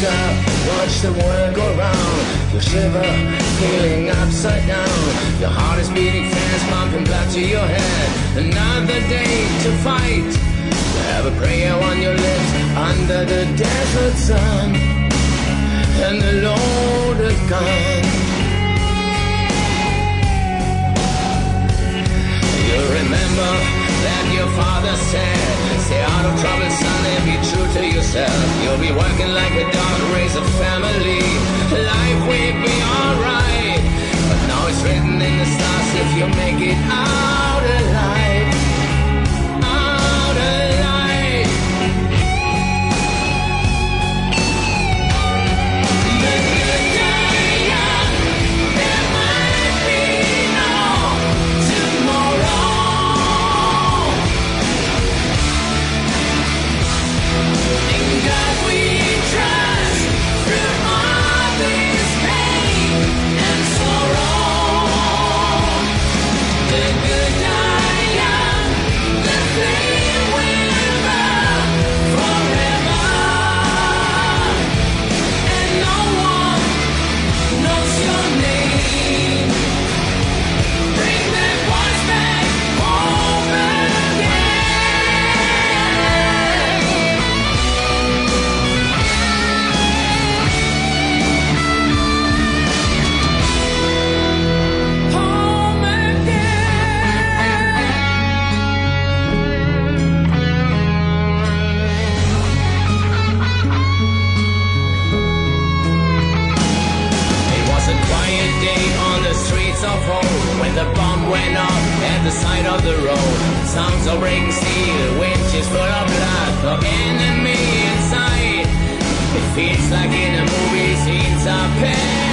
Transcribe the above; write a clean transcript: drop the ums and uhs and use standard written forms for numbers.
up, watch the world go round. You shiver, feeling upside down. Your heart is beating fast, pumping blood to your head. Another day to fight. You have a prayer on your lips under the desert sun, and the loaded gun. You remember that your father said, stay out of trouble, son, and be true to yourself. You'll be working like a dog, raise a family. Life will be alright, but now it's written in the stars if you make it out alive. Out alive. The good die young, there might be no tomorrow. In God we trust, through all this pain and sorrow. The good die young, the flame will burn forever, and no one knows your name. Bring that voice back home again. Home It was a quiet day on the streets of home when the bomb went off at the side of the road. Sounds of breaking steel, winches full of blood, no enemy in sight. It feels like in a movie, scenes are past.